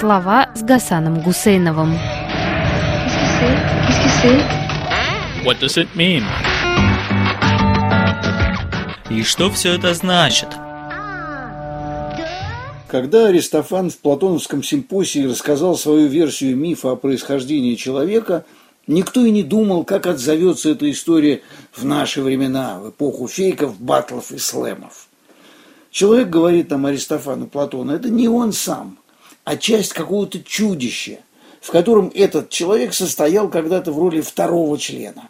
Слова с Гасаном Гусейновым. What does it mean? И что все это значит? Когда Аристофан в Платоновском симпосии рассказал свою версию мифа о происхождении человека, никто и не думал, как отзовется эта история в наши времена, в эпоху фейков, баттлов и слэмов. Человек, говорит там Аристофан и Платон, это не он сам, а часть какого-то чудища, в котором этот человек состоял когда-то в роли второго члена.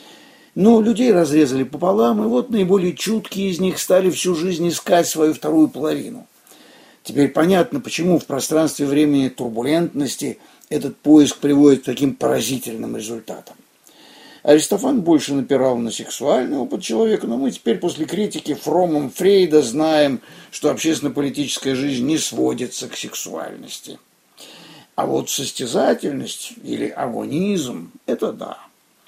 Но людей разрезали пополам, и вот наиболее чуткие из них стали всю жизнь искать свою вторую половину. Теперь понятно, почему в пространстве времени турбулентности этот поиск приводит к таким поразительным результатам. Аристофан больше напирал на сексуальный опыт человека, но мы теперь после критики Фромом Фрейда знаем, что общественно-политическая жизнь не сводится к сексуальности. А вот состязательность или агонизм – это да.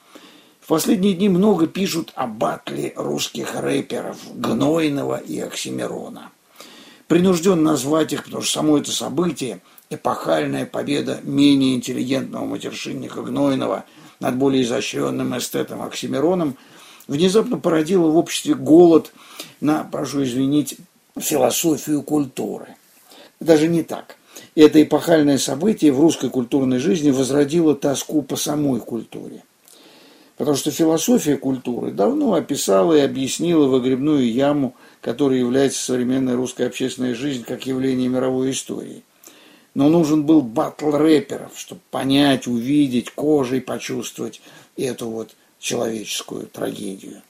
В последние дни много пишут о баттле русских рэперов Гнойного и Оксимирона. Принужден назвать их, потому что само это событие, эпохальная победа менее интеллигентного матершинника Гнойного над более изощренным эстетом Оксимироном, внезапно породило в обществе голод на, прошу извинить, философию культуры. Даже не так. Это эпохальное событие в русской культурной жизни возродило тоску по самой культуре. Потому что философия культуры давно описала и объяснила выгребную яму, которой является современная русская общественная жизнь как явление мировой истории. Но нужен был баттл рэперов, чтобы понять, увидеть, кожей почувствовать эту вот человеческую трагедию.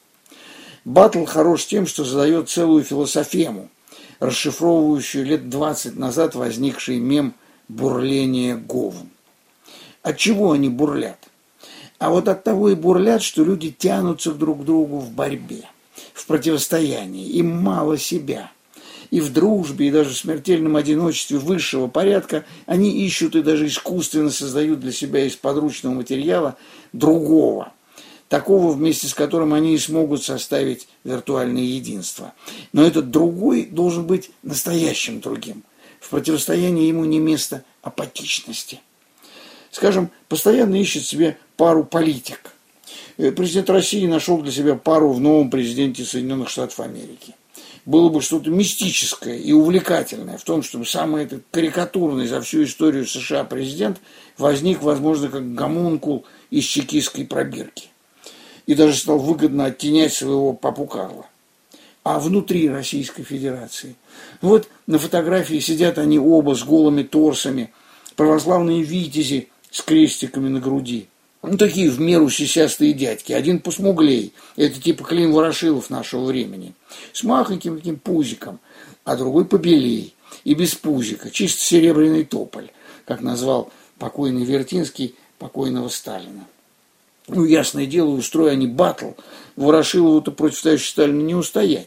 Баттл хорош тем, что задает целую философему, расшифровывающую лет 20 назад возникший мем «бурление говн». От чего они бурлят? А вот от того и бурлят, что люди тянутся друг к другу в борьбе, в противостоянии, им мало себя. И в дружбе, и даже в смертельном одиночестве высшего порядка они ищут и даже искусственно создают для себя из подручного материала другого, такого, вместе с которым они и смогут составить виртуальное единство. Но этот другой должен быть настоящим другим. В противостоянии ему не место апатичности. Скажем, постоянно ищет себе пару политик. Президент России нашел для себя пару в новом президенте Соединенных Штатов Америки. Было бы что-то мистическое и увлекательное в том, чтобы самый этот карикатурный за всю историю США президент возник, возможно, как гомункул из чекистской пробирки. И даже стал выгодно оттенять своего папу Карла. А внутри Российской Федерации? Вот на фотографии сидят они оба с голыми торсами, православные витязи с крестиками на груди. Ну, такие в меру сисястые дядьки. Один посмуглей, это типа Клим Ворошилов нашего времени, с махоньким таким пузиком, а другой побелей и без пузика, чисто серебряный тополь, как назвал покойный Вертинский покойного Сталина. Ну, ясное дело, устроя они баттл, Ворошилову-то против товарища Сталина не устоять.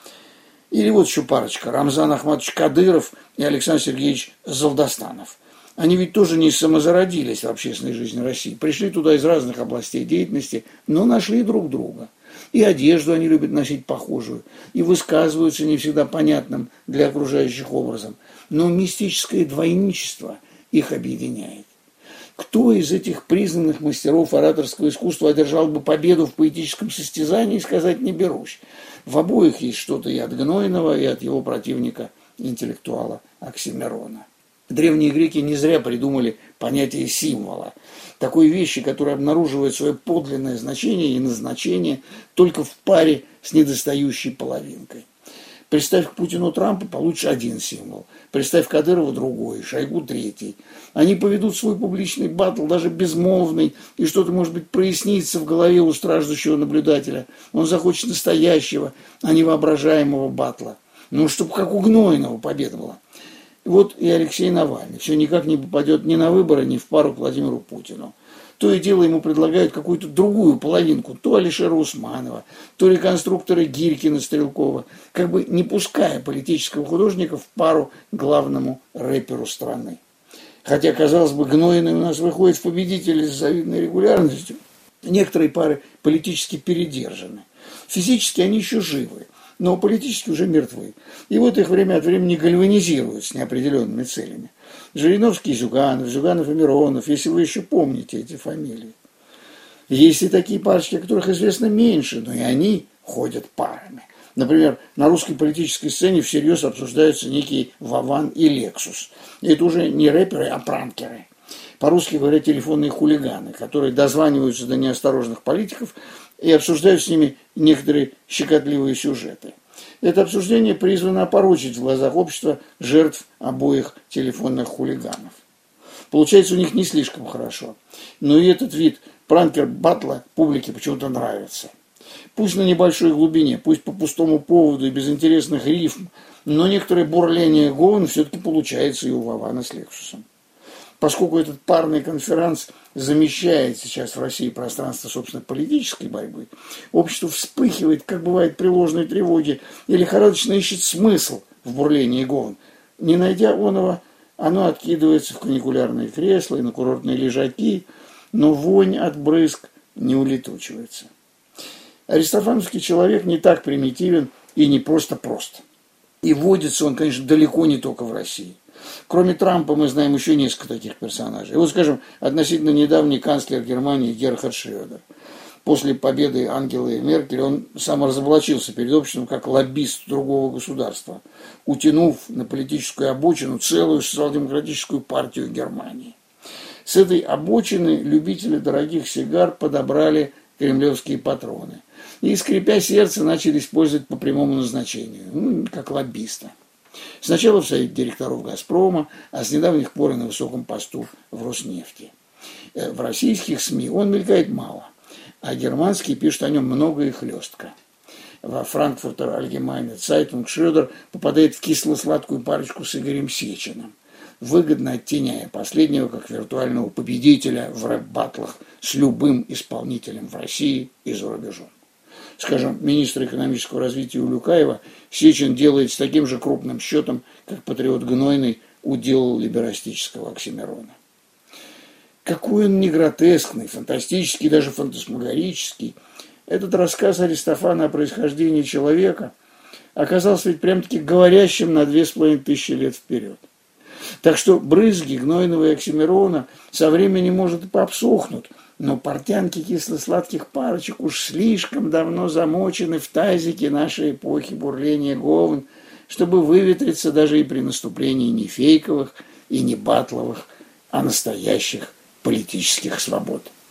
Или вот еще парочка, Рамзан Ахматович Кадыров и Александр Сергеевич Залдастанов. Они ведь тоже не самозародились в общественной жизни России. Пришли туда из разных областей деятельности, но нашли друг друга. И одежду они любят носить похожую, и высказываются не всегда понятным для окружающих образом. Но мистическое двойничество их объединяет. Кто из этих признанных мастеров ораторского искусства одержал бы победу в поэтическом состязании, сказать не берусь. В обоих есть что-то и от Гнойного, и от его противника, интеллектуала Оксимирона. Древние греки не зря придумали понятие символа. Такой вещи, которая обнаруживает свое подлинное значение и назначение только в паре с недостающей половинкой. Представь к Путину Трампа, получишь один символ. Представь Кадырова другой, Шойгу третий. Они поведут свой публичный баттл, даже безмолвный, и что-то, может быть, прояснится в голове у страждущего наблюдателя. Он захочет настоящего, а не воображаемого баттла. Ну, чтобы как у Гнойного победа была. Вот и Алексей Навальный все никак не попадет ни на выборы, ни в пару к Владимиру Путину. То и дело ему предлагают какую-то другую половинку, то Алишера Усманова, то реконструктора Гиркина Стрелкова, как бы не пуская политического художника в пару главному рэперу страны. Хотя, казалось бы, Гнойный у нас выходит в победители с завидной регулярностью. Некоторые пары политически передержаны. Физически они еще живы. но политически уже мертвы. И вот их время от времени гальванизируют с неопределенными целями. Жириновский, Зюганов, Зюганов и Миронов, если вы еще помните эти фамилии. Есть и такие парочки, о которых известно меньше, но и они ходят парами. Например, на русской политической сцене всерьез обсуждаются некие Вован и Лексус. И это уже не рэперы, а пранкеры. По-русски говорят телефонные хулиганы, которые дозваниваются до неосторожных политиков и обсуждают с ними некоторые щекотливые сюжеты. Это обсуждение призвано опорочить в глазах общества жертв обоих телефонных хулиганов. Получается у них не слишком хорошо. Но и этот вид пранкер-батла публике почему-то нравится. Пусть на небольшой глубине, пусть по пустому поводу и без интересных рифм, но некоторое бурление Говен все-таки получается и у Вована с Лексусом. Поскольку этот парный конферанс замещает сейчас в России пространство, собственно, политической борьбы, общество вспыхивает, как бывает при ложной тревоге, и лихорадочно ищет смысл в бурлении Говен. Не найдя оного, оно откидывается в каникулярные кресла и на курортные лежаки, но вонь от брызг не улетучивается. Аристофановский человек не так примитивен и не просто прост. И водится он, конечно, далеко не только в России. Кроме Трампа мы знаем еще несколько таких персонажей. Вот, скажем, относительно недавний канцлер Германии Герхард Шредер. После победы Ангелы Меркель он саморазоблачился перед обществом как лоббист другого государства, утянув на политическую обочину целую социал-демократическую партию Германии. С этой обочины любители дорогих сигар подобрали кремлевские патроны. И, скрипя сердце, начали использовать по прямому назначению, как лоббиста. Сначала в совете директоров «Газпрома», а с недавних пор и на высоком посту в «Роснефти». В российских СМИ он мелькает мало, а германские пишут о нем много и хлестко. Во «Франкфуртер Allgemeine Zeitung» Шредер попадает в кисло-сладкую парочку с Игорем Сечиным, выгодно оттеняя последнего как виртуального победителя в рэп-баттлах с любым исполнителем в России и за рубежом. Скажем, министра экономического развития Улюкаева Сечин делает с таким же крупным счетом, как патриот Гнойный уделал либерастического Оксимирона. Какой он не гротескный, фантастический, даже фантасмагорический, этот рассказ Аристофана о происхождении человека оказался ведь прям-таки говорящим на 2500 лет вперед. Так что брызги Гнойного и Оксимирона со временем, может, и пообсохнут, но портянки кисло-сладких парочек уж слишком давно замочены в тазике нашей эпохи бурления Говен, чтобы выветриться даже и при наступлении не фейковых и не батловых, а настоящих политических свобод.